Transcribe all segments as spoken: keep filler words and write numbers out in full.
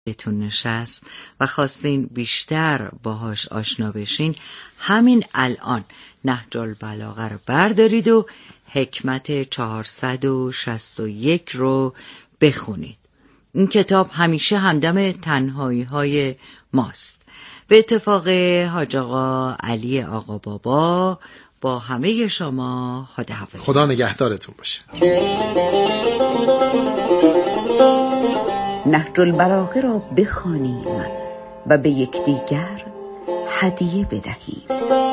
بهتون نشست و خواستین بیشتر باهاش آشنا بشین، همین الان نهج البلاغه رو بردارید و حکمت چهارصد و شصت و یک رو بخونید. این کتاب همیشه همدم تنهایی های ماست. به اتفاق حاج آقا علی آقا بابا با همه شما خداحافظ. خدا نگهدارتون باشه. نهج البلاغه را بخوانیم و به یکدیگر هدیه بدهیم.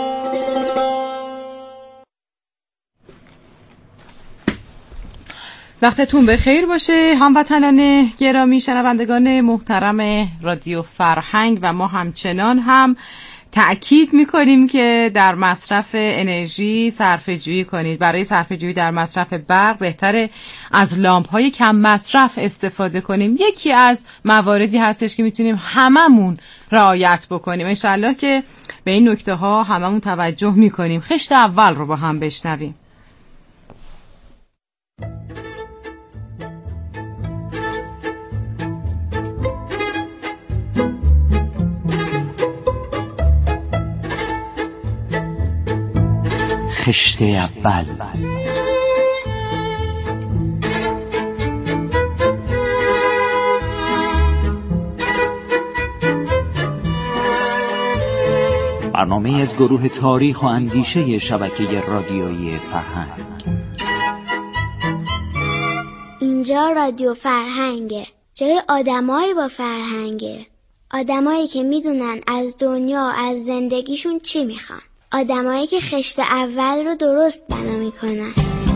وقتتون بخیر باشه هموطنان گرامی، شنوندگان محترم رادیو فرهنگ. و ما همچنان هم تأکید میکنیم که در مصرف انرژی صرفه جویی کنید. برای صرفه جویی در مصرف برق بهتره از لامپ های کم مصرف استفاده کنیم. یکی از مواردی هستش که میتونیم هممون رعایت بکنیم. انشالله که به این نکته ها هممون توجه میکنیم. خشت اول رو با هم بشنویم. خشت اول. برنامه از گروه تاریخ و اندیشه شبکه رادیویی فرهنگ. اینجا رادیو فرهنگه، جای آدمایی با فرهنگه، آدمایی که میدونن از دنیا از زندگیشون چی میخوان، آدمایی که خشت اول رو درست بنا میکنن.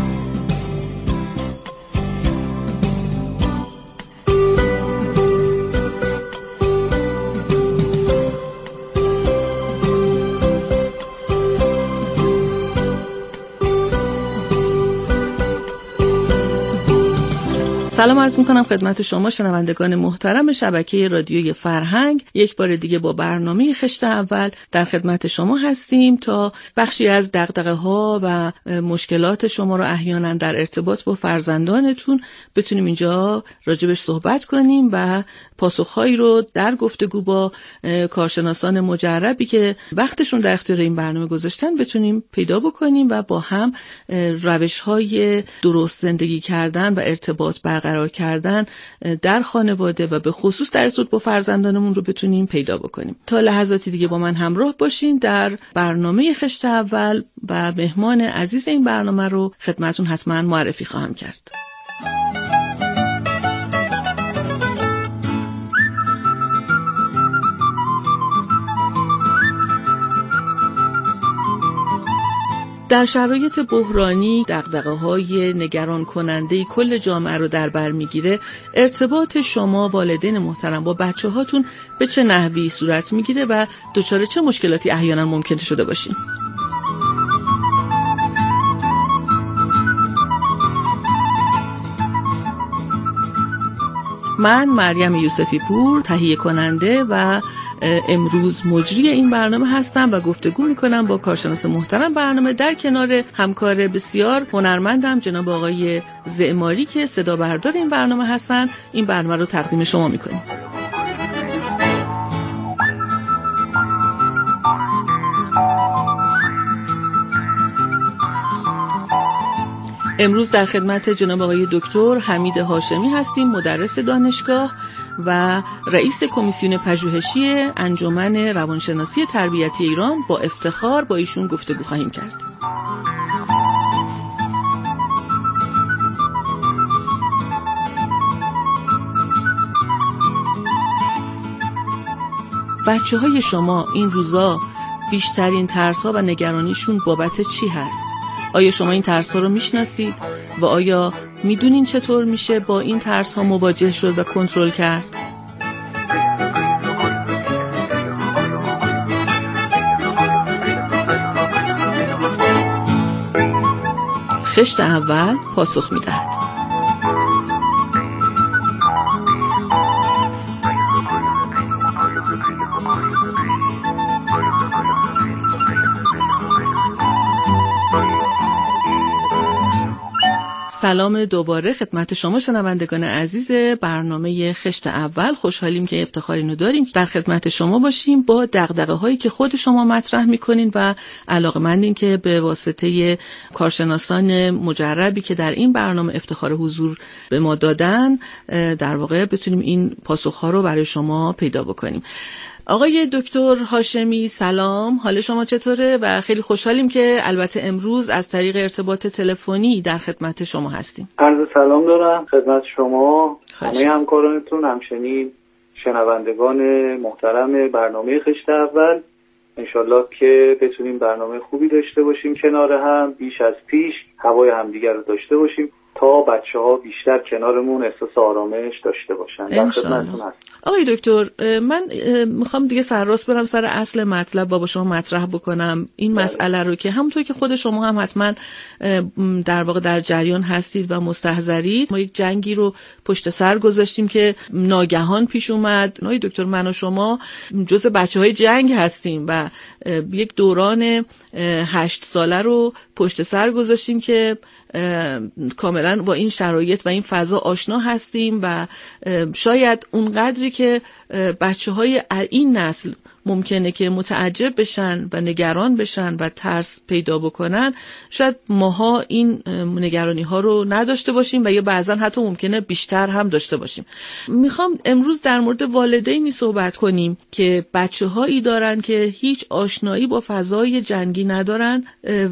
سلام عرض میکنم خدمت شما شنوندگان محترم شبکه رادیوی فرهنگ. یک بار دیگه با برنامه خشت اول در خدمت شما هستیم تا بخشی از دغدغه ها و مشکلات شما رو احیانا در ارتباط با فرزندانتون بتونیم اینجا راجبش صحبت کنیم و پاسخهایی رو در گفتگو با کارشناسان مجربی که وقتشون در اختیار این برنامه گذاشتن بتونیم پیدا بکنیم و با هم روش‌های درست زندگی کردن و ارتباط برقرار کردن در خانواده و به خصوص در ارتباط با فرزندانمون رو بتونیم پیدا بکنیم. تا لحظاتی دیگه با من همراه باشین در برنامه خشت اول و مهمان عزیز این برنامه رو خدمتون حتما معرفی خواهم کرد. در شرایط بحرانی دغدغه‌های نگران کننده کل جامعه رو در بر میگیره. ارتباط شما والدین محترم با بچه‌هاتون به چه نحوی صورت میگیره و دچار چه مشکلاتی احیانا ممکن شده باشین؟ من مریم یوسفی پور تهیه کننده و امروز مجری این برنامه هستم و گفتگو میکنم با کارشناس محترم برنامه در کنار همکار بسیار هنرمندم جناب آقای زعماری که صدا بردار این برنامه هستن. این برنامه رو تقدیم شما میکنیم. امروز در خدمت جناب آقای دکتر حمید هاشمی هستیم، مدرس دانشگاه و رئیس کمیسیون پژوهشی انجمن روانشناسی تربیتی ایران. با افتخار با ایشون گفتگو خواهیم کرد. بچه های شما این روزا بیشترین ترس‌ها و نگرانیشون بابت چی هست؟ آیا شما این ترس‌ها رو میشناسید و آیا میدونین چطور میشه با این ترس‌ها مواجه شد و کنترل کرد؟ خشت اول پاسخ میدهد. سلام دوباره خدمت شما شنوندگان عزیز برنامه خشت اول. خوشحالیم که افتخار اینو داریم در خدمت شما باشیم با دغدغه هایی که خود شما مطرح میکنین و علاقه‌مندین که به واسطه کارشناسان مجربی که در این برنامه افتخار حضور به ما دادن در واقع بتونیم این پاسخ ها رو برای شما پیدا بکنیم. آقای دکتر هاشمی سلام، حال شما چطوره؟ و خیلی خوشحالیم که البته امروز از طریق ارتباط تلفنی در خدمت شما هستیم. عرض سلام دارم خدمت شما، همه همکارانتون، همچنین شنوندگان محترم برنامه خشت اول. انشالله که بتونیم برنامه خوبی داشته باشیم، کنار هم بیش از پیش هوای همدیگر رو داشته باشیم تا بچه ها بیشتر کنارمون احساس آرامش داشته باشن. در خدمتتون هستم. آقای دکتر، من میخوام دیگه سرراست برم سر اصل مطلب با شما مطرح بکنم این بله. مسئله رو که همونطور که خود شما هم حتما در واقع در جریان هستید و مستحضرید، ما یک جنگی رو پشت سر گذاشتیم که ناگهان پیش اومد. آقای دکتر، من و شما جزء بچه‌های جنگ هستیم و یک دوران هشت ساله رو پشت سر گذاشتیم که کاملا با این شرایط و این فضا آشنا هستیم و شاید اون قدری که بچه های این نسل ممکنه که متعجب بشن و نگران بشن و ترس پیدا بکنن، شاید ماها این نگرانی ها رو نداشته باشیم و یا بعضا حتی ممکنه بیشتر هم داشته باشیم. میخوام امروز در مورد والدینی صحبت کنیم که بچه هایی دارن که هیچ آشنایی با فضای جنگی ندارن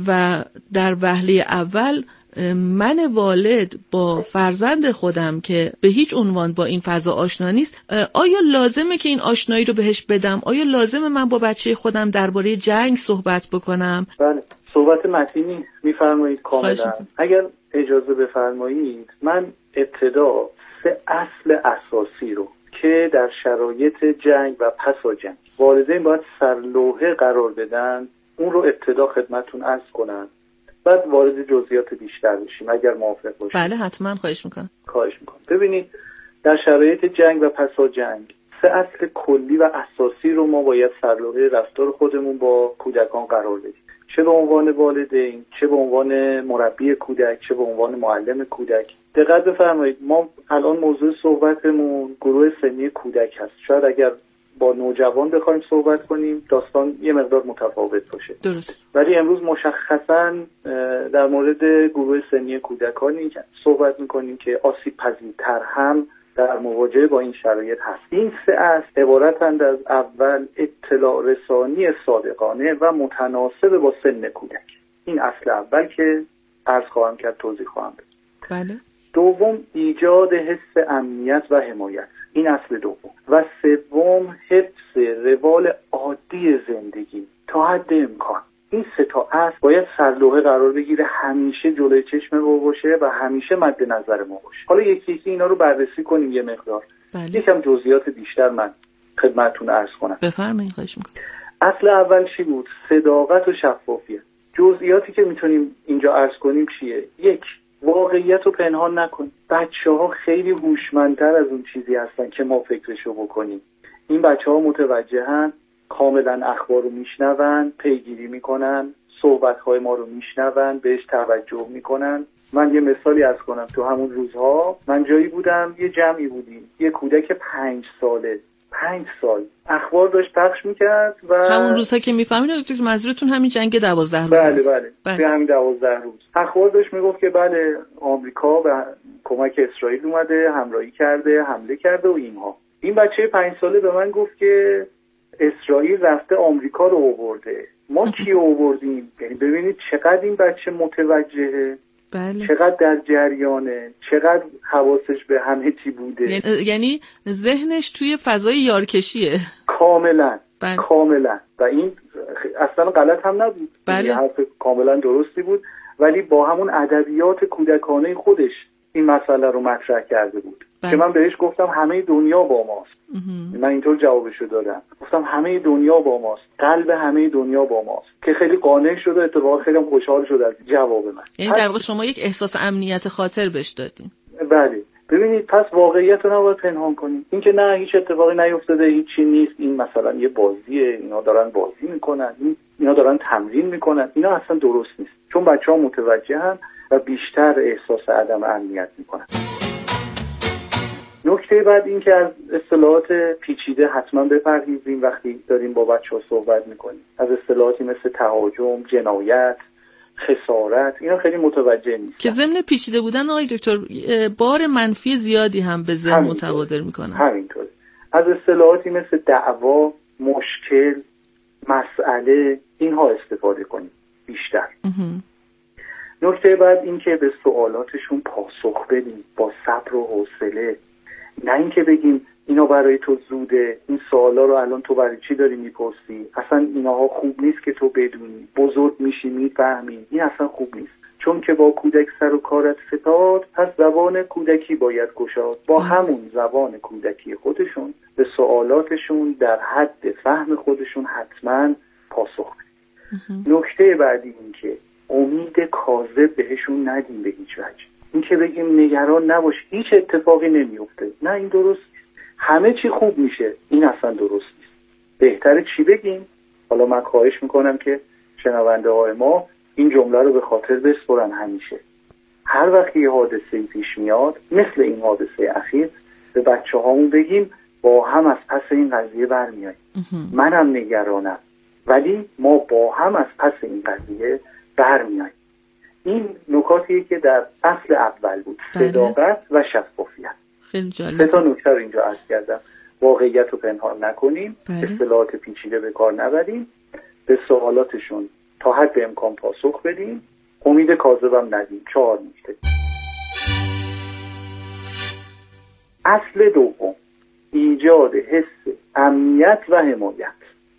و در وهله اول من والد با فرزند خودم که به هیچ عنوان با این فضا آشنا نیست، آیا لازمه که این آشنایی رو بهش بدم؟ آیا لازمه من با بچه خودم درباره جنگ صحبت بکنم؟ بله، صحبت متینی میفرمایید کاملا. اگر اجازه بفرمایید من ابتدا سه اصل اساسی رو که در شرایط جنگ و پسا جنگ والدین باید سرلوحه قرار بدن اون رو ابتدا خدمتتون عرض کنم، بعد وارد جزئیات بیشتر بشیم اگر موافق باشید. بله حتما، خواهش میکنم. خواهش میکنم. ببینید در شرایط جنگ و پسا جنگ سه اصل کلی و اساسی رو ما باید سرلوحه رفتار خودمون با کودکان قرار بدیم، چه به عنوان والدین، چه به عنوان مربی کودک، چه به عنوان معلم کودک. دقت بفرمایید، ما الان موضوع صحبتمون گروه سنی کودک هست. شاید اگر با نوجوان بخوایم صحبت کنیم داستان یه مقدار متفاوت باشه. درست. ولی امروز مشخصاً در مورد گروه سنی کودکانی صحبت میکنیم که آسیب پذیرتر هم در مواجهه با این شرایط هست. این سه اصل عبارتند از اول اطلاع رسانی صادقانه و متناسب با سن کودک. این اصل اول که عرض خواهم کرد، توضیح خواهم داد. بله. دوم ایجاد حس امنیت و حمایت. این اصل دوم. و سوم حفظ روال عادی زندگی تا حد امکان. این سه تا اصل باید سرلوحه قرار بگیره، همیشه جلوی چشم ما باشه و همیشه مد نظر ما باشه. حالا یکی یکی اینا رو بررسی کنیم یه مقدار. بله. یکم جزئیات بیشتر من خدمتتون عرض کنم. بفرمایید، خواهش میکنم. اصل اول چی بود؟ صداقت و شفافیت. جزئیاتی که میتونیم اینجا عرض کنیم چیه؟ یک، واقعیت رو پنهان نکن. بچه ها خیلی هوشمندتر از اون چیزی هستن که ما فکرشو بکنیم. این بچه ها متوجهن، کاملا اخبار رو میشنون، پیگیری میکنن، صحبت‌های ما رو میشنون، بهش توجه میکنن. من یه مثالی عرض کنم. تو همون روزها من جایی بودم، یه جمعی بودیم، یه کودک پنج ساله پنج سال اخبار داشت پخش میکرد و همون روزها که میفهمید دکتر منظورتون همین جنگ دوازده روز بله است. بله بله توی همین دوازده روز اخبار داشت میگفت که بله آمریکا به کمک اسرائیل اومده، همراهی کرده، حمله کرده و اینها. این بچه پنج ساله به من گفت که اسرائیل رفته آمریکا رو آورده، ما کی آوردیم؟ یعنی ببینید چقدر این بچه متوجهه. بله. چقدر در جریانه، چقدر حواسش به همه چی بوده. یعنی ذهنش توی فضای یارکشیه. کاملا. بله. کاملا. و این اصلا غلط هم نبود. بله. حرف کاملا درستی بود، ولی با همون ادبیات کودکانه خودش این مسئله رو مطرح کرده بود. بله. که من بهش گفتم همه دنیا با ماست. من اینطور جوابشو دادم، گفتم همه دنیا با ماست، قلب همه دنیا با ماست، که خیلی قانع شد و اتفاقا خیلی خوشحال شد از جواب من. یعنی در واقع شما یک احساس امنیت خاطر بهش دادین. بله. ببینید پس واقعیت رو نباید پنهان کنیم. این که نه هیچ اتفاقی نیفتاده، هیچی نیست، این مثلا یه بازیه، اینا دارن بازی میکنن، اینا دارن تمرین میکنن، اینا اصلا درست نیست. چون بچه‌ها متوجهن و بیشتر احساس عدم امنیت میکنن. نکته بعد این که از اصطلاحات پیچیده حتما بپرهیزیم وقتی داریم با بچه‌ها صحبت میکنیم. از اصطلاحاتی مثل تهاجم، جنایت، خسارت، اینا خیلی متوجه نیست که ضمن پیچیده بودن آقای دکتر بار منفی زیادی هم به ذهن متبادر میکنن. همینطور. از اصطلاحاتی مثل دعوا، مشکل، مسئله، اینها استفاده کنیم بیشتر. نکته بعد این که به سوالاتشون پاسخ بدیم با صبر و حوصله، نه اینکه بگیم اینا برای تو زوده، این سوالا رو الان تو برای چی داری میپرسی، اصلا اینها خوب نیست که تو بدونی، بزرگ میشی میفهمی، این اصلا خوب نیست. چون که با کودک سر و کارت فتاد، پس زبان کودکی باید گشاد. با همون زبان کودکی خودشون به سوالاتشون در حد فهم خودشون حتما پاسخ بدیم. نکته بعدی این که امید کاذب بهشون ندیم به هیچ وجه. این که بگیم نگران نباش هیچ اتفاقی نمیفته، نه این درست نیست. همه چی خوب میشه، این اصلا درست نیست. بهتره چی بگیم؟ حالا من خواهش میکنم که شنونده های ما این جمله رو به خاطر بسپرن همیشه. هر وقت یه حادثه‌ای پیش میاد مثل این حادثه اخیر، به بچه هامون بگیم با هم از پس این قضیه برمیاییم. منم نگرانم ولی ما با هم از پس این قضیه برمیاییم. این نکاتیه که در اصل اول بود، صداقت و شفافیت. خیلی جالب. سه تا نکته رو اینجا عرض کردم. واقعیت رو پنهان نکنیم، اصطلاحات پیچیده به کار نبریم، به سوالاتشون تا حد امکان پاسخ بدیم، امید کاذبم ندیم. چهار نکته. اصل دوم، ایجاد حس امنیت و حمایت.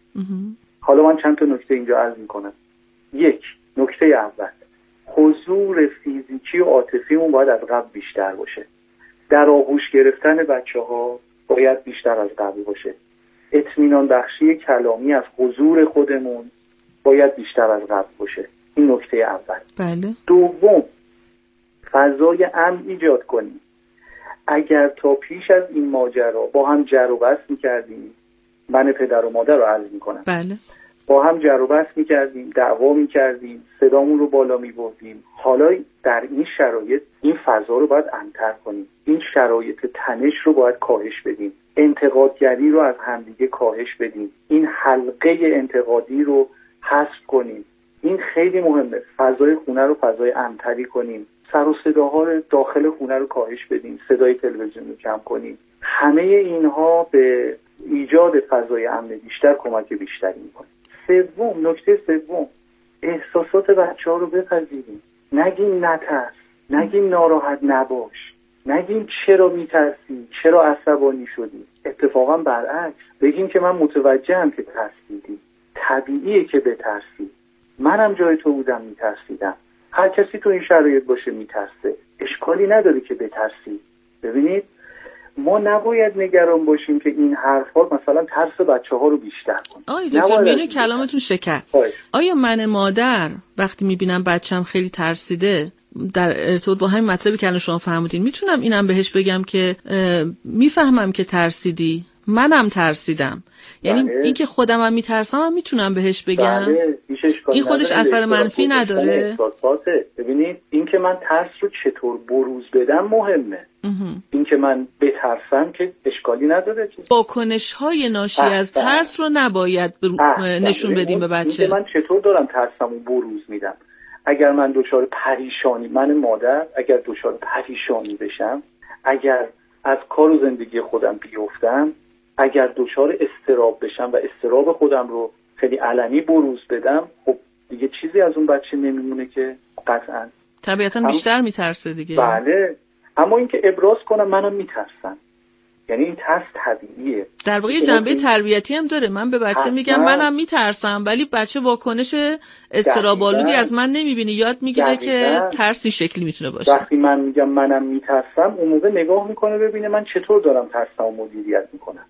حالا من چند تا نکته اینجا عرض میکنم. یک، نکته اول، حضور فیزیکی و عاطفیمون باید از قبل بیشتر باشه. در آغوش گرفتن بچه ها باید بیشتر از قبل باشه. اطمینان بخشی کلامی از حضور خودمون باید بیشتر از قبل باشه. این نکته اول. بله. دوم، فضای امن ایجاد کنیم. اگر تا پیش از این ماجرا با هم جر و بحث می‌کردیم، من پدر و مادر رو عرض می‌کنم، بله، با هم جر و بحث می‌کردیم، دعوا می‌کردیم، صدامون رو بالا می‌بردیم، حالا در این شرایط این فضا رو باید امن‌تر کنیم. این شرایط تنش رو باید کاهش بدیم. انتقادگری رو از همدیگه کاهش بدیم. این حلقه انتقادی رو حذف کنیم. این خیلی مهمه. فضای خونه رو فضای امن‌تری کنیم. سر و صداها رو داخل خونه رو کاهش بدیم. صدای تلویزیون رو کم کنیم. همه اینها به ایجاد فضای امن بیشتر کمک بیشتری می‌کنه. سوم، نکته سوم، احساسات بچه‌ها رو بپذیریم. نگیم نترس، نگیم ناراحت نباش، نگیم چرا میترسی، چرا عصبانی شدی. اتفاقا برعکس، بگیم که من متوجهم که ترسیدی، طبیعیه که بترسی، منم جای تو بودم میترسیدم. هر کسی تو این شرایط باشه میترسه، اشکالی نداره که بترسی. ببینید ما نباید نگران باشیم که این حرفا مثلا ترس بچه‌ها رو بیشتر کنه. آی دکتر میونه کلامتون شکر. آیا من مادر وقتی میبینم بچه‌م خیلی ترسیده در ارتباط با همین مطلبی که الان شما فرمودین، میتونم اینم بهش بگم که میفهمم که ترسیدی، منم ترسیدم؟ یعنی بله. این که خودم هم میترسم هم میتونم بهش بگم؟ بله. این خودش اثر منفی نداره؟ ببینید این که من ترس رو چطور بروز بدم مهمه. این که من بترسم که اشکالی نداره. واکنش های ناشی احسن. از ترس رو نباید برو... نشون بدیم به بچه. این که من چطور دارم ترسم رو بروز میدم. اگر من دچار پریشانی، من مادر اگر دچار پریشانی بشم، اگر از کار و زندگی خودم بیفتم، اگر دچار اضطراب بشم و اضطراب خودم رو خیلی علنی بروز بدم، خب دیگه چیزی از اون بچه نمیمونه که قطعا طبیعتا بیشتر میترسه دیگه. بله، اما اینکه ابراز کنم منم میترسم، یعنی این ترس طبیعیه. در واقع جنبه تربیتی هم داره. من به بچه میگم منم میترسم، ولی بچه واکنش اضطراب‌آلودی از من نمیبینه، یاد میگیره که ترس این شکلی میتونه باشه. وقتی من میگم منم میترسم، اون موقع نگاه میکنه ببینه من چطور دارم ترسمو مدیریت میکنم.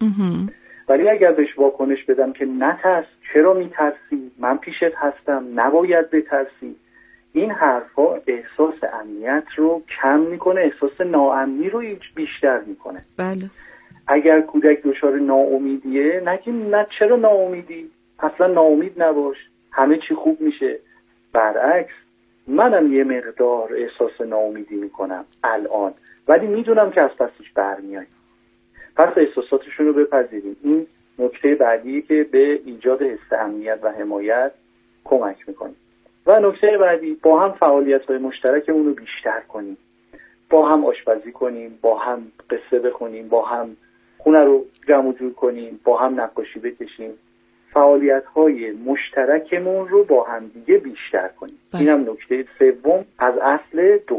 ولی اگر بهش واکنش بدم که نترس، چرا میترسی، من پیشت هستم، نباید بترسی، این حرفا احساس امنیت رو کم میکنه، احساس ناامنی رو بیشتر میکنه. بله. اگر کودک دچار ناامیدیه، نگیم نه چرا ناامیدی، اصلا ناامید نباش، همه چی خوب میشه. برعکس، منم یه مقدار احساس ناامیدی میکنم الان، ولی میدونم که از پسش برمیایم. پس احساساتشون رو بپذیریم. این نکته بعدی که به ایجاد حس امنیت و حمایت کمک میکنه. و نکته بعدی، با هم فعالیت‌های مشترکمون رو بیشتر کنیم. با هم آشپزی کنیم، با هم قصه بخونیم، با هم خونه رو جمع جور کنیم، با هم نقاشی بکشیم. فعالیت‌های مشترکمون رو با هم دیگه بیشتر کنیم. بله. اینم نکته سوم از اصل دو.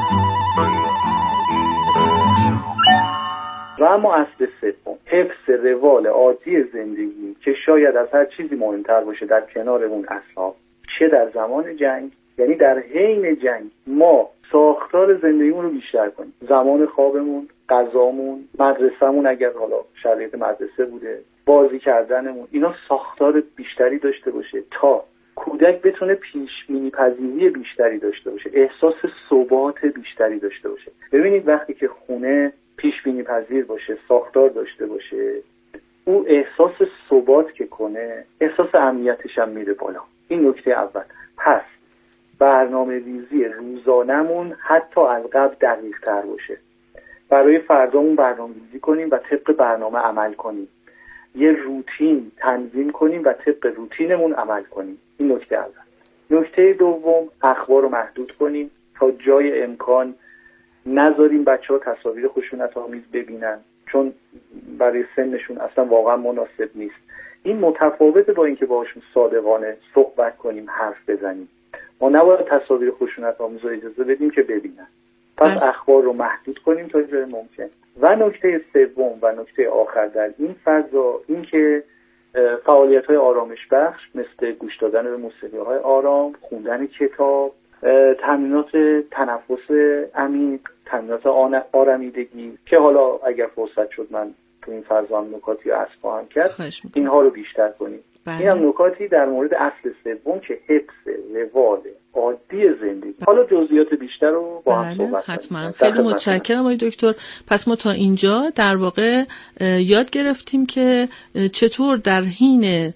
و اما اصل سوم، حفظ روال عادی زندگی که شاید از هر چیزی مهمتر باشه در کنار اون اصلا، چه در زمان جنگ، یعنی در حین جنگ ما ساختار زندگیمون رو بیشتر کنیم. زمان خوابمون، غذامون، مدرسه‌مون اگر حالا شرایط مدرسه بوده، بازی کردنمون، اینا ساختار بیشتری داشته باشه تا کودک بتونه پیش بینی پذیری بیشتری داشته باشه، احساس ثبات بیشتری داشته باشه. ببینید وقتی که خونه پیش بینی پذیر باشه، ساختار داشته باشه، او احساس ثبات که کنه، احساس امنیتش هم میره بالا. این نکته اول. پس برنامه ریزی روزانمون حتی از قبل دقیق تر باشه. برای فردامون برنامه ریزی کنیم و طبق برنامه عمل کنیم. یه روتین تنظیم کنیم و طبق روتینمون عمل کنیم. این نکته اول. نکته دوم، اخبار رو محدود کنیم تا جای امکان نذاریم بچه ها تصاویر خشونت آمیز ببینن، چون برای سنشون اصلا واقعا مناسب نیست. این متفاوته با اینکه باهاشون صادقانه صحبت کنیم، حرف بزنیم. ما نباید تصاویر خشونت آمیز رو اجازه بدیم که ببینن. پس اخبار رو محدود کنیم تا جای ممکن. و نکته سوم و نکته آخر در این فضا، این که فعالیت‌های آرامش بخش مثل گوش دادن به موسیقی‌های آرام، خوندن کتاب، تمرینات تنفس عمیق، تمرینات آرمیدگی که حالا اگر فرصت شد من تو این فضا هم نکاتی رو عرض خواهم کرد، اینها رو بیشتر کنیم. این هم نکاتی در مورد اصل سوم که حفظ روال عادی زندگی. حالا جزئیات بیشتر رو با هم صحبت کنیم. حتما. خیلی متشکرم آقای دکتر. پس ما تا اینجا در واقع یاد گرفتیم که چطور در حین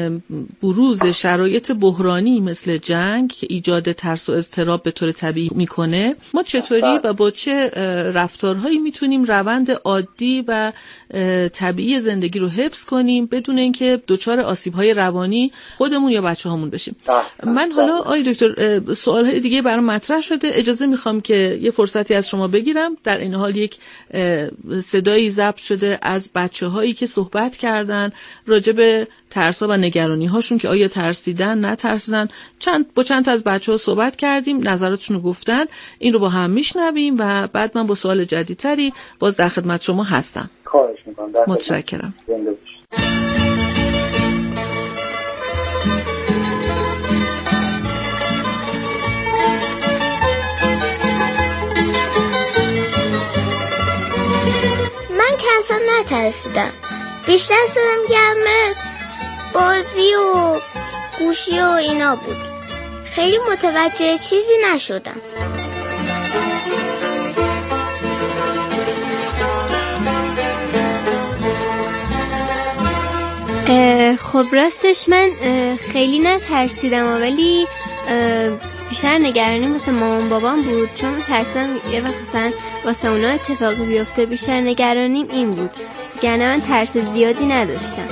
بروز شرایط بحرانی مثل جنگ که ایجاد ترس و اضطراب به طور طبیعی میکنه، ما چطوری و با چه رفتارهایی میتونیم روند عادی و طبیعی زندگی رو حفظ کنیم بدون اینکه دچار آسیب‌های روانی خودمون یا بچه‌هامون بشیم. من حالا آقای دکتر سوال‌های دیگه برام مطرح شده، اجازه میخوام که یه فرصتی از شما بگیرم. در این حال یک صدایی ضبط شده از بچه‌هایی که صحبت کردن راجع به ترس‌ها و نگرانی‌هاشون که آیا ترسیدن، نترسیدن. چند با چند تا از بچه‌ها صحبت کردیم، نظراتشون رو گفتن. این رو با هم میشنویم و بعد من با سوال جدیدتری باز در خدمت شما هستم. خواهش می‌کنم. متشکرم. من که اصلا نترسیدم، بیشتر صدام گرم بازی و گوشی و اینا بود. خیلی متوجه چیزی نشدم. خب راستش من خیلی نترسیدم، ولی بیشتر نگرانیم واسه مامان بابام بود، چون ترسیدم یه وقت مثلا واسه اونا اتفاقی بیفته. بیشتر نگرانیم این بود، یعنی من ترس زیادی نداشتم.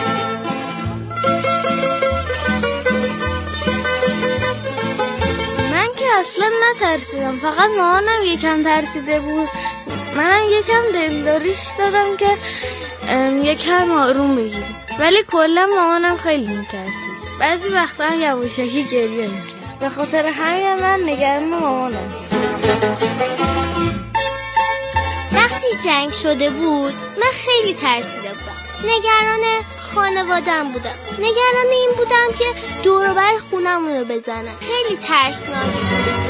من که اصلا نترسیدم، فقط مامانم یکم ترسیده بود. منم یکم دلداریش دادم که یکم آروم بگیریم، ولی کلا مامانم خیلی میترسید. بعضی وقتا هم یواشکی گریه میکرد. به خاطر همین من نگران مامانم. وقتی جنگ شده بود من خیلی ترسیده بودم. نگران خانوادم بودم. نگران این بودم که دور و بر خونمون رو بزنن. خیلی ترسناک بود.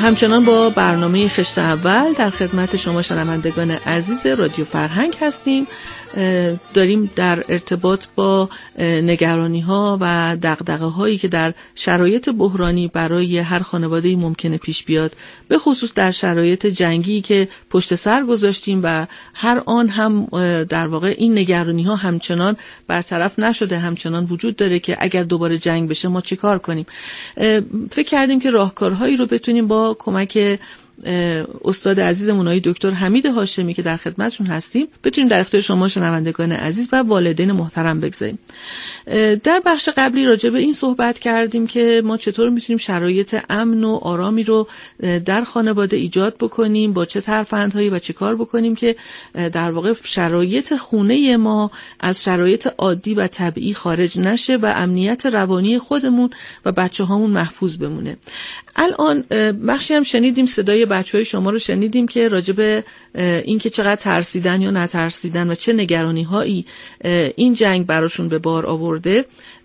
همچنان با برنامه خشت اول در خدمت شما شنوندگان عزیز رادیو فرهنگ هستیم. داریم در ارتباط با نگرانی ها و دغدغه هایی که در شرایط بحرانی برای هر خانواده‌ای ممکنه پیش بیاد، به خصوص در شرایط جنگی که پشت سر گذاشتیم و هر آن هم در واقع این نگرانی ها همچنان برطرف نشده، همچنان وجود داره که اگر دوباره جنگ بشه ما چی کار کنیم. فکر کردیم که راهکارهایی رو بتونیم با کمک استاد عزیزمون آقای دکتر حمید هاشمی که در خدمتشون هستیم بتونیم در اختیار شما شنوندگان عزیز و والدین محترم بگذاریم. در بخش قبلی راجع به این صحبت کردیم که ما چطور میتونیم شرایط امن و آرامی رو در خانواده ایجاد بکنیم، با چه ترفندهایی و چه کار بکنیم که در واقع شرایط خونه ما از شرایط عادی و طبیعی خارج نشه و امنیت روانی خودمون و بچه‌هامون محفوظ بمونه. الان بخشی هم شنیدیم، صدای بچه‌های شما رو شنیدیم که راجع به این که چقدر ترسیدن یا نترسیدن و چه نگرانی‌هایی این جنگ براشون به بار آورده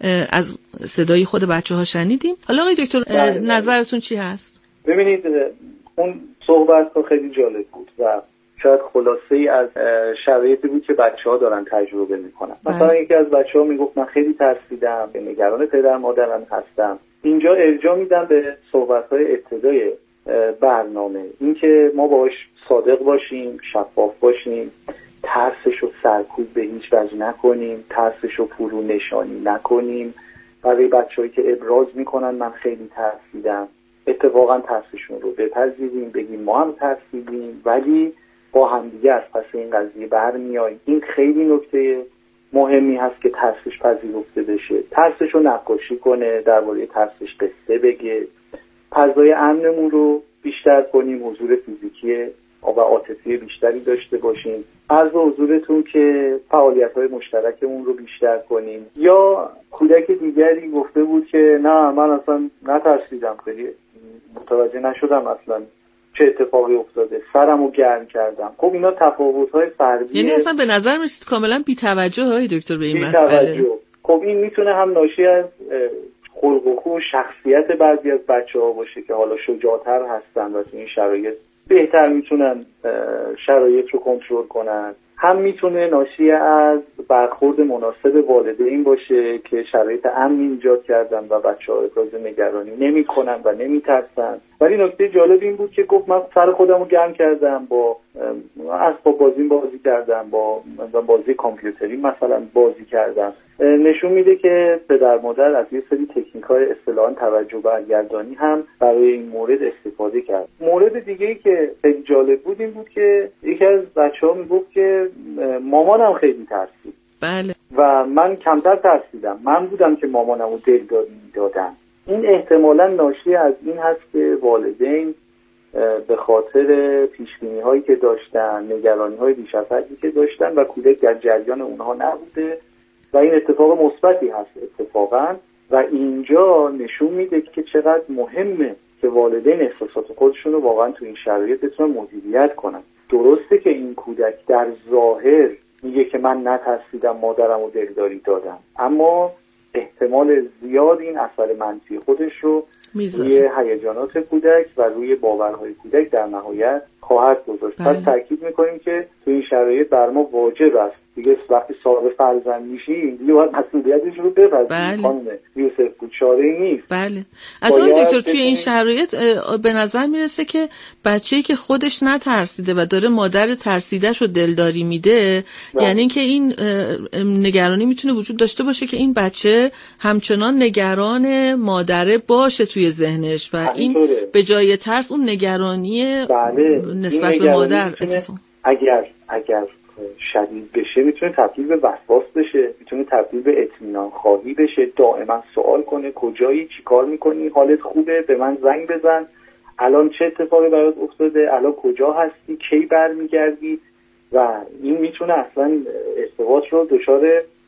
از صدای خود بچه‌ها شنیدیم. حالا آقای دکتر نظرتون چی هست؟ ببینید اون صحبت خیلی جالب بود و شاید خلاصه‌ای از شرایطی بود که بچه‌ها دارن تجربه می‌کنن. مثلا یکی از بچه‌ها میگفت من خیلی ترسیدم، نگران پدر مادرم هستم. اینجا ارجاع میدم به صحبت‌های ابتدای برنامه، اینکه ما باهاش صادق باشیم، شفاف باشیم، ترسش رو سرکوب به هیچ وجه نکنیم، ترسش رو فرو نشانی نکنیم. برای بچه‌هایی که ابراز میکنن من خیلی ترسیدم، اتفاقا ترسشون رو بپذیریم، بگیم ما هم ترسیدیم ولی با همدیگه از پس این قضیه برمیاییم. این خیلی نکته مهمی هست که ترسش پذیرفته بشه، ترسش رو نقاشی کنه، درباره ترسش قصه بگه، فضای امنمون رو بیشتر کنیم، حضور فیزیکی و عاطفی بیشتری داشته باشیم، عرض حضورتون که فعالیت‌های مشترکمون رو بیشتر کنیم. یا کودک دیگری گفته بود که نه من اصلا نترسیدم، خیلی متوجه نشدم اصلا چه اتفاقی افتاده، سرمو گرم کردم. خب اینا تفاوت‌های فردیه، یعنی اصلا به نظر میاد کاملا بی‌توجه های دکتر به این مسئله. خب این میتونه هم ناشی از خلق و خو شخصیت بعضی از بچه‌ها باشه که حالا شجاع‌تر هستن و تو این شرایط بهتر میتونن شرایط رو کنترل کنن، هم میتونه ناشی از برخورد مناسب والدین باشه که شرایط امنی ایجاد کردن و بچه‌ها ابراز نگرانی نمی‌کنن و نمی‌ترسن. ولی نکته جالب این بود که گفت من سر خودم رو گرم کردم، با اسباب بازی بازی کردم، با بازی کامپیوتری مثلا بازی کردم. نشون میده که پدر مادر از یه سری تکنیک‌های اصطلاحاً توجه برگردانی هم برای این مورد استفاده کرد. مورد دیگه‌ای که خیلی جالب بود این بود که یکی از بچه‌ها میگفت که مامانم خیلی ترسید. بله. و من کمتر ترسیدم، من بودم که مامانمو دلداری می‌دادم. این احتمالاً ناشی از این هست که والدین به خاطر پیش‌بینی‌هایی که داشتن، نگرانی‌های بیش از حدی که داشتن و کودک در جریان اونها نبوده و این اتفاق مثبتی هست اتفاقاً. و اینجا نشون میده که چقدر مهمه که والدین احساسات خودشون رو واقعاً تو این شرایط بتونن مدیریت کنن. درسته که این کودک در ظاهر میگه که من نترسیدم، مادرمو دلداری دادم، اما احتمال زیاد این اثر منفی خودش رو روی هیجانات کودک و روی باورهای کودک در نهایت خواهد گذاشت. پس تاکید میکنیم که تو این شرایط بر ما واجب است دیگه وقتی صاحب فرزند میشی دیگه باید مسئولیتش رو بپذیری. خانم یوسف بود، چاره‌ای نیست. بله. از آقای دکتر توی این شرایط به نظر میرسه که بچه‌ای که خودش نترسیده و داره مادر ترسیده‌شو دلداری میده، بله. یعنی که این نگرانی میتونه وجود داشته باشه که این بچه همچنان نگران مادره باشه توی ذهنش و این به جای ترس اون نگرانی بله. نسبت به مادر اتفاق اگر اگر شدید بشه میتونه تبدیل به وسواس بشه، میتونه تبدیل به اطمینان خواهی بشه، دائما سوال کنه کجایی، چی کار میکنی، حالت خوبه، به من زنگ بزن، الان چه اتفاقی برات افتاده، الان کجا هستی، کی برمیگردی. و این میتونه اصلا ارتباط رو دچار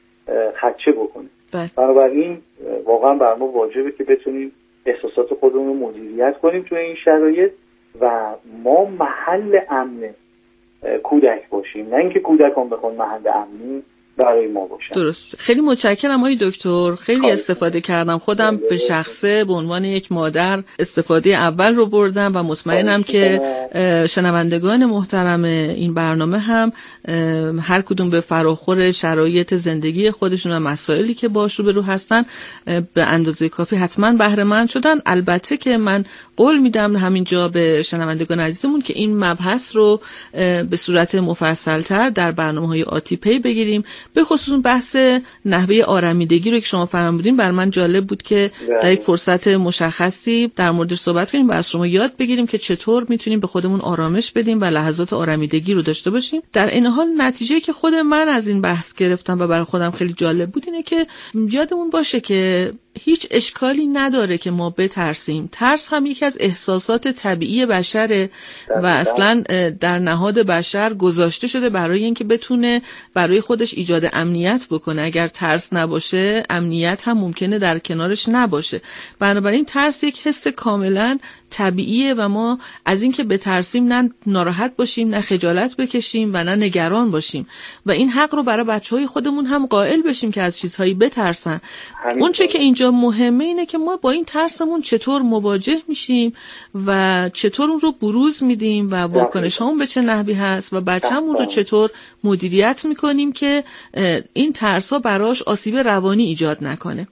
خدشه بکنه. بنابراین واقعا بر ما واجبه که بتونیم احساسات خودمون رو مدیریت کنیم توی این شرایط و ما محل امن کودک باشیم، نه اینکه کودکان بخوان محل امنی برای ما باشن. درست. خیلی متشکرم آقای دکتر، خیلی استفاده کردم. خودم به شخصه به عنوان یک مادر استفاده اول رو بردم و مطمئنم که شنوندگان محترم این برنامه هم هر کدوم به فراخور شرایط زندگی خودشون و مسائلی که باش رو به رو هستن به اندازه کافی حتما بهره مند شدن. البته که من قول میدم همینجا به شنوندگان عزیزمون که این مبحث رو به صورت مفصل‌تر در برنامه‌های آتی پی بگیریم. به خصوص بحث نحوه آرمیدگی رو که شما فرمودین بر من جالب بود که در یک فرصت مشخصی در موردش صحبت کنیم و از شما یاد بگیریم که چطور میتونیم به خودمون آرامش بدیم و لحظات آرمیدگی رو داشته باشیم. در این حال نتیجه که خود من از این بحث گرفتم و برای خودم خیلی جالب بود اینه که یادمون باشه که هیچ اشکالی نداره که ما بترسیم. ترس هم یکی از احساسات طبیعی بشره و اصلا در نهاد بشر گذاشته شده برای اینکه بتونه برای خودش ایجاد امنیت بکنه. اگر ترس نباشه امنیت هم ممکنه در کنارش نباشه. بنابراین ترس یک حس کاملا طبیعیه و ما از اینکه بترسیم نه ناراحت باشیم، نه خجالت بکشیم و نه نگران باشیم و این حق رو برای بچهای خودمون هم قائل بشیم که از چیزهایی بترسن. اون چه که اینجا مهمه اینه که ما با این ترسمون چطور مواجه میشیم و چطور اون رو بروز میدیم و واکنش همون به چه نحوی هست و بچه‌مون رو چطور مدیریت میکنیم که این ترس‌ها براش آسیب روانی ایجاد نکنه.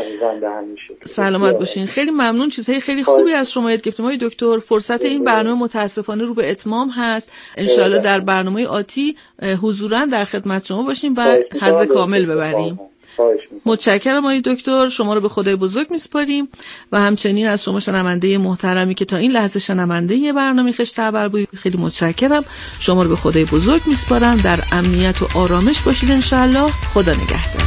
سلامت باشین. خیلی ممنون. چیزهای خیلی خوبی از شما یاد گرفتیم آقای دکتر. فرصت این برنامه متاسفانه رو به اتمام هست. انشالله در برنامه آتی حضوراً در خدمت شما باشیم و حظ کامل ببریم. متشکرم آقای دکتر. شما رو به خدای بزرگ میسپاریم و همچنین از شما شنونده محترمی که تا این لحظه شنونده برنامه خشت اول بودید خیلی متشکرم. شما رو به خدای بزرگ میسپارم. در امنیت و آرامش باشید انشالله. خدا نگهدار.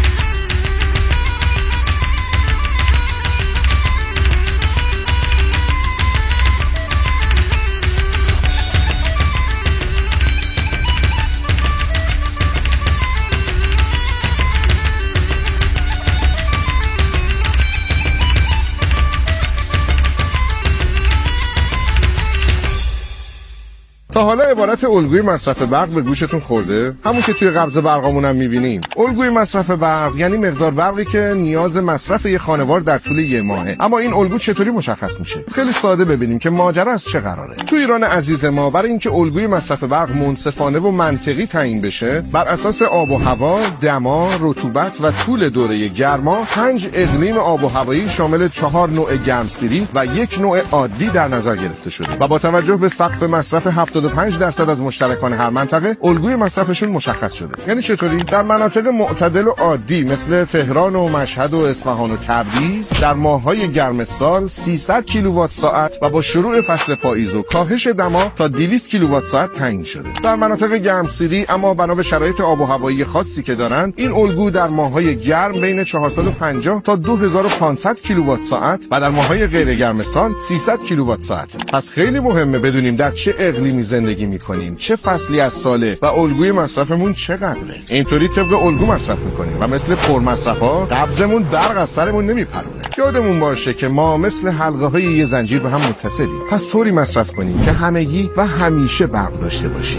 تا حالا عبارت الگوی مصرف برق به گوشتون خورده؟ همون که توی قبض برقامون هم می‌بینیم. الگوی مصرف برق یعنی مقدار برقی که نیاز مصرف یه خانوار در طول یه ماهه. اما این الگو چطوری مشخص میشه؟ خیلی ساده ببینیم که ماجرا از چه قراره. تو ایران عزیز ما برای اینکه الگوی مصرف برق منصفانه و منطقی تعیین بشه، بر اساس آب و هوا، دما، رطوبت و طول دوره گرما، پنج اقلیم آب و هوایی شامل چهار نوع گرمسیری و یک نوع عادی در نظر گرفته شده و با توجه به سقف مصرف هفتاد و پنج درصد از مشترکان هر منطقه الگوی مصرفشون مشخص شده. یعنی چطوری؟ در مناطق معتدل و عادی مثل تهران و مشهد و اصفهان و تبریز در ماه‌های گرم سال سیصد کیلووات ساعت و با شروع فصل پاییز و کاهش دما تا دویست کیلووات ساعت تعیین شده. در مناطق گرمسیری اما بنا به شرایط آب و هوایی خاصی که دارن این الگو در ماه‌های گرم بین چهارصد و پنجاه تا دو هزار و پانصد کیلووات ساعت و در ماه‌های غیر گرم سال سیصد کیلووات ساعت. پس خیلی مهمه بدونیم در چه اقلیمی زندگی میکنیم، چه فصلی از ساله و الگوی مصرفمون چقدره. اینطوری طبق الگو مصرف میکنیم و مثل پرمصرفا قبضمون برق از سرمون نمیپرونه. یادمون باشه که ما مثل حلقه های یه زنجیر به هم متصلیم. پس طوری مصرف کنیم که همگی و همیشه برق داشته باشیم.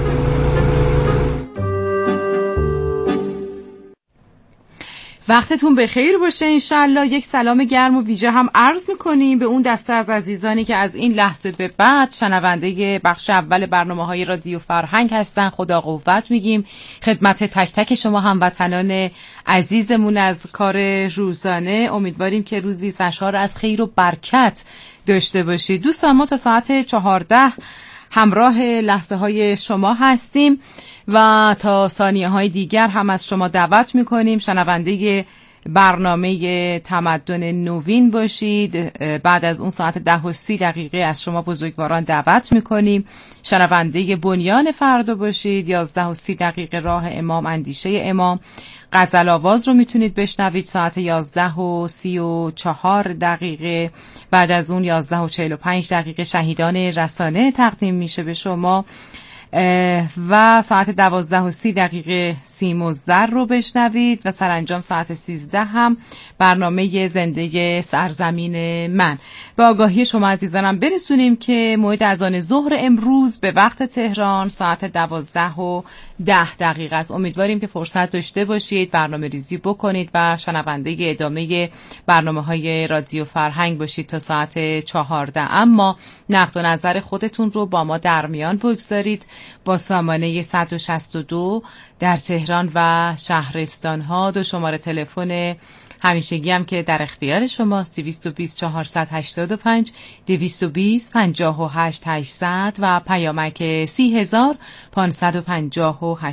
وقتتون بخیر باشه انشالله. یک سلام گرم و ویژه هم عرض میکنیم به اون دسته از عزیزانی که از این لحظه به بعد شنونده بخش اول برنامه‌های رادیو فرهنگ هستن. خدا قوت میگیم خدمت تک تک شما هموطنان عزیزمون از کار روزانه. امیدواریم که روزی سرشار از خیر و برکت داشته باشید. دوستان ما تا ساعت چهارده همراه لحظه های شما هستیم و تا ثانیه های دیگر هم از شما دعوت میکنیم شنونده برنامه تمدن نوین باشید. بعد از اون ساعت ده و سی دقیقه از شما بزرگواران دعوت میکنیم شنونده بنیان فردا باشید. یازده و سی دقیقه راه امام، اندیشه امام، غزل آواز رو میتونید بشنوید ساعت یازده و سی و چهار دقیقه. بعد از اون یازده و چهل و پنج دقیقه شهیدان رسانه تقدیم میشه به شما و ساعت دوازده و سی دقیقه سیم و زر رو بشنوید و سرانجام ساعت سیزده هم برنامه زنده سرزمین من. به آگاهی شما عزیزانم برسونیم که موعد اذان ظهر امروز به وقت تهران ساعت دوازده و ده دقیقه است. امیدواریم که فرصت داشته باشید، برنامه ریزی بکنید و شنونده ادامه برنامه های رادیو فرهنگ باشید تا ساعت چهارده. اما نقد و نظر خودتون رو با ما در میان بگذارید با سامانه صد و شصت و دو در تهران و شهرستان ها. دو شماره تلفن همیشگی هم که در اختیار شماست: دویست و بیست چهارصد و هشتاد و پنج، دویست و بیست پنجاه و هشت هشتصد و پیامک سی هزار پانصد و پنجاه و هشت.